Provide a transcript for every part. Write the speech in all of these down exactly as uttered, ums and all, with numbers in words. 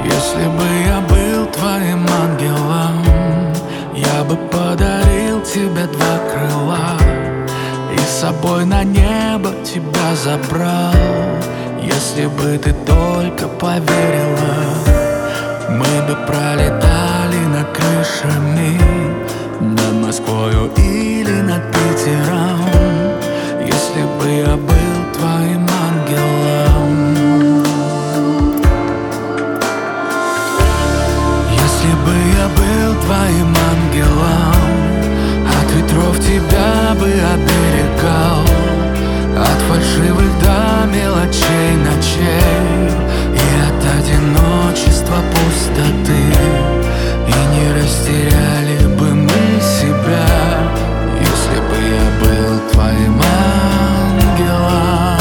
Если бы я был твоим ангелом, я бы подарил тебе два крыла и с собой на небо тебя забрал. Если бы ты только поверила, мы бы пролетали над крышами, над Москвою или над Питером. Если бы я был твоим ангелом. Если бы я был твоим ангелом, от ветров тебя бы оберегал, от фальшивых до мелочей ночей и от одиночества пустоты. И не растеряли бы мы себя, если бы я был твоим ангелом.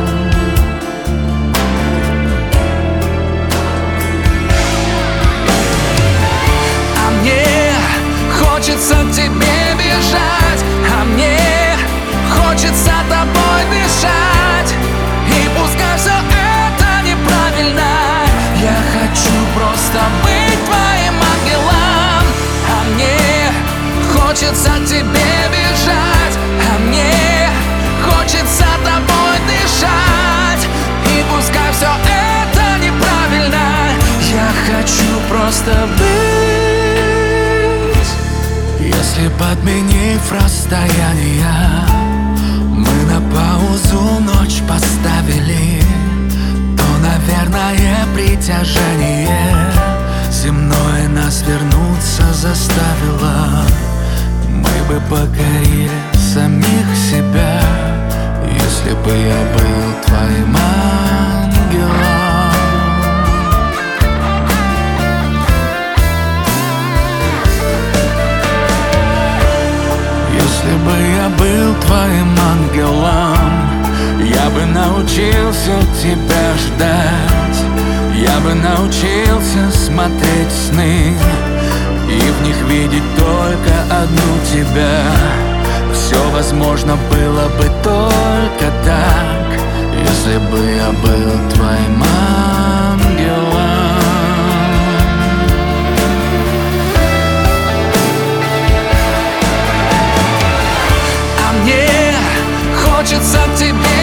А мне хочется к тебе бежать, а мне хочется тобой дышать. И пускай все это неправильно, я хочу просто быть твоим ангелом. А мне хочется к тебе бежать, а мне хочется тобой дышать. И пускай все это неправильно, я хочу просто быть. Если, подменив расстояние, мы на паузу ночь поставили, то, наверное, притяжение земное нас вернуться заставило. Мы бы покорили самих себя, если бы я был твоим ангелом. Если бы я был твоим ангелом, я бы научился тебя ждать. Я бы научился смотреть сны и в них видеть только одну тебя. Все возможно было бы только так, если бы я был твоим ангелом. А мне хочется к тебе